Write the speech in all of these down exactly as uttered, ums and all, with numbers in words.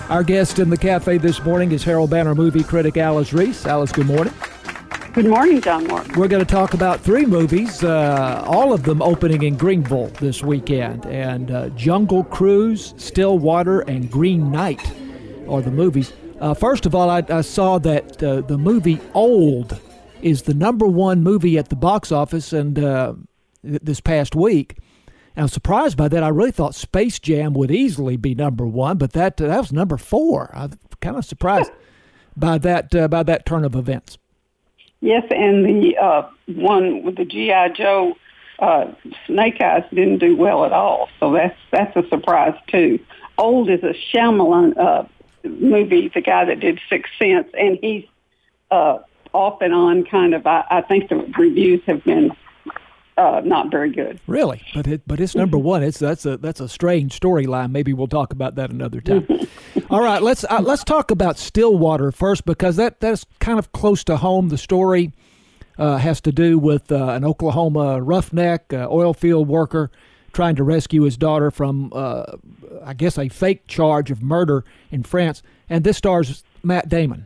Our guest in the cafe this morning is Herald Banner movie critic Alice Reese. Alice, good morning. Good morning, John Martin. We're going to talk about three movies, uh, all of them opening in Greenville this weekend. And uh, Jungle Cruise, Stillwater, and Green Knight are the movies. Uh, first of all, I, I saw that uh, the movie Old is the number one movie at the box office and uh, th- this past week. And I was surprised by that. I really thought Space Jam would easily be number one, but that uh, that was number four. I'm kind of surprised by that uh, by that turn of events. Yes, and the uh, one with the G I. Joe uh, Snake Eyes didn't do well at all, so that's that's a surprise too. Old is a Shyamalan uh, movie, the guy that did Sixth Sense, and he's uh, off and on kind of. I, I think the reviews have been uh, not very good. Really, but it, but it's number one. It's that's a that's a strange storyline. Maybe we'll talk about that another time. All right, let's uh, let's talk about Stillwater first, because that that's kind of close to home. The story uh, has to do with uh, an Oklahoma roughneck, uh, oil field worker, trying to rescue his daughter from, uh, I guess, a fake charge of murder in France. And this stars Matt Damon.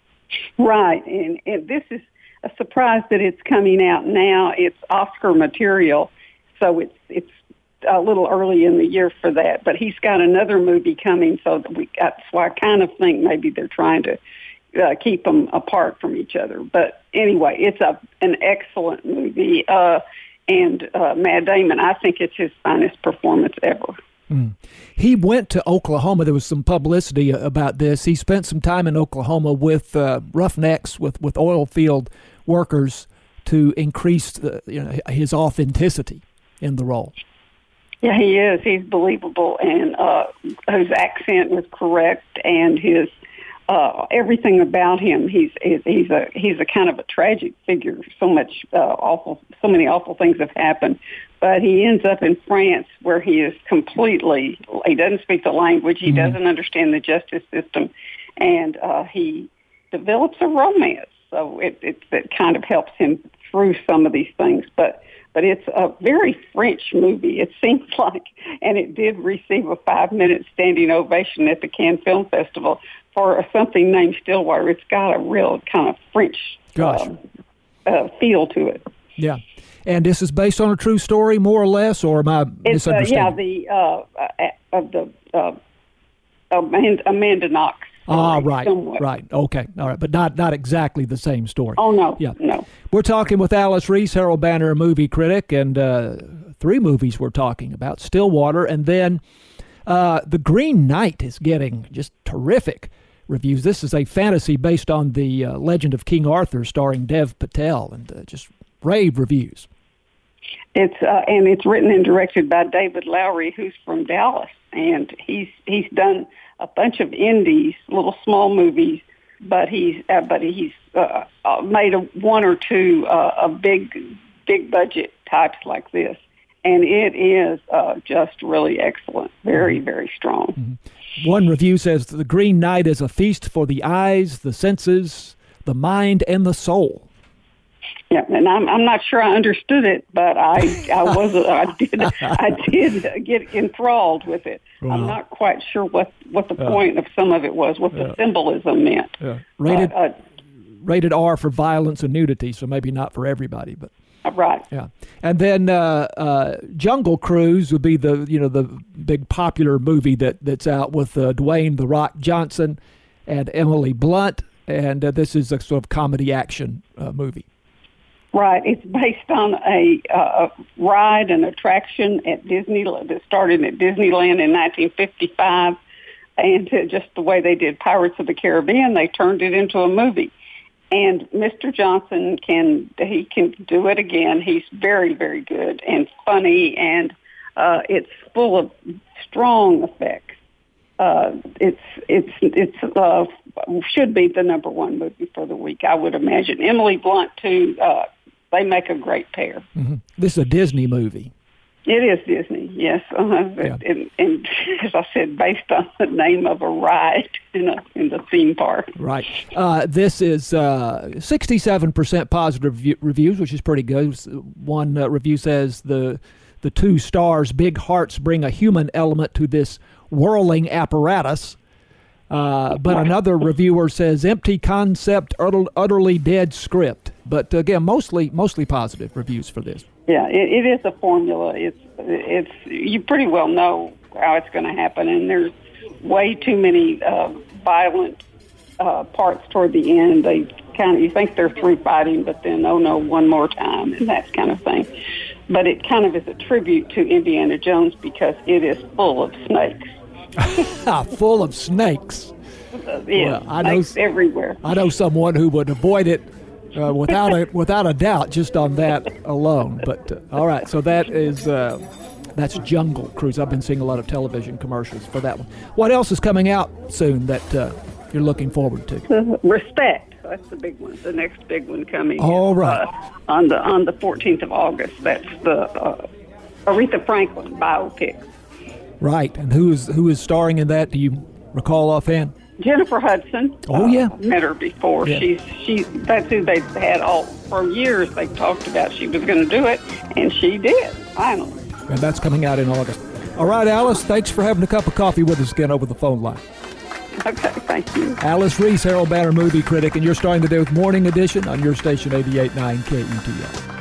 Right, and, and this is a surprise that it's coming out now. It's Oscar material, so it's it's a little early in the year for that. But he's got another movie coming, so that we that's why I kind of think maybe they're trying to uh, keep them apart from each other. But anyway, it's a an excellent movie, uh, and uh, Matt Damon, I think it's his finest performance ever. Mm. He went to Oklahoma. There was some publicity about this. He spent some time in Oklahoma with uh, roughnecks, with, with oil field workers, to increase the, you know, his authenticity in the role. Yeah, he is. He's believable, and uh, his accent was correct, and his uh, everything about him. He's he's a he's a kind of a tragic figure. So much uh, awful, so many awful things have happened. But he ends up in France, where he is completely, he doesn't speak the language, he mm-hmm. doesn't understand the justice system, and uh, he develops a romance. So it, it, it kind of helps him through some of these things. But but it's a very French movie, it seems like, and it did receive a five-minute standing ovation at the Cannes Film Festival for something named Stillwater. It's got a real kind of French uh, uh, feel to it. Yeah. And this is based on a true story, more or less, or am I it's, misunderstanding? Uh, yeah, the uh, uh, of the uh, Amanda, Amanda Knox. Ah, right, somewhat. right, okay, all right, but not not exactly the same story. Oh no, yeah, no. We're talking with Alice Reese, Herald Banner movie critic, and uh, three movies we're talking about: Stillwater, and then uh, The Green Knight is getting just terrific reviews. This is a fantasy based on the uh, Legend of King Arthur, starring Dev Patel, and uh, just rave reviews. It's uh, and it's written and directed by David Lowery, who's from Dallas, and he's he's done a bunch of indies, little small movies, but he's uh, but he's uh, uh, made a, one or two uh, a big big budget types like this, and it is uh, just really excellent, very very strong. Mm-hmm. One review says The Green Knight is a feast for the eyes, the senses, the mind, and the soul. Yeah, and I'm I'm not sure I understood it, but I I was I did I did get enthralled with it. Wow. I'm not quite sure what, what the point uh, of some of it was, what the uh, symbolism meant. Uh, rated uh, rated R for violence and nudity, so maybe not for everybody, but right. Yeah, and then uh, uh, Jungle Cruise would be the you know the big popular movie that that's out with uh, Dwayne The Rock Johnson and Emily Blunt, and uh, this is a sort of comedy action uh, movie. Right. It's based on a, uh, a ride and attraction at Disney that started at Disneyland in nineteen fifty-five. And uh, just the way they did Pirates of the Caribbean, they turned it into a movie. And Mister Johnson can he can do it again. He's very, very good and funny, and uh, it's full of strong effects. Uh, it's it's it's uh, should be the number one movie for the week, I would imagine. Emily Blunt too. Uh, they make a great pair. Mm-hmm. This is a Disney movie. It is Disney, yes. Uh-huh. Yeah. And, and as I said, based on the name of a ride in a in the theme park. Right. Uh, this is uh, sixty-seven percent positive view- reviews, which is pretty good. One uh, review says the the two stars' big hearts bring a human element to this whirling apparatus. Uh, but another reviewer says empty concept, utter, utterly dead script. But again, mostly mostly positive reviews for this. Yeah, it, it is a formula. It's it's you pretty well know how it's going to happen, and there's way too many uh, violent uh, parts toward the end. They kind of you think they're through fighting, but then oh no, one more time, and that kind of thing. But it kind of is a tribute to Indiana Jones because it is full of snakes. Full of snakes. Yeah, well, I know everywhere. I know someone who would avoid it uh, without a without a doubt, just on that alone. But uh, all right, so that is uh, that's Jungle Cruise. I've been seeing a lot of television commercials for that one. What else is coming out soon that uh, you're looking forward to? Respect. That's the big one. The next big one coming. All right. Uh, on the on the fourteenth of August. That's the uh, Aretha Franklin biopic. Right, and who is who is starring in that? Do you recall offhand? Jennifer Hudson. Oh uh, yeah, met her before. Yeah. She's she. That's who they had all for years. They talked about she was going to do it, and she did finally. And that's coming out in August. All right, Alice. Thanks for having a cup of coffee with us again over the phone line. Okay, thank you. Alice Reese, Herald Banner movie critic, and you're starting the day with Morning Edition on your station eighty-eight point nine K E T L.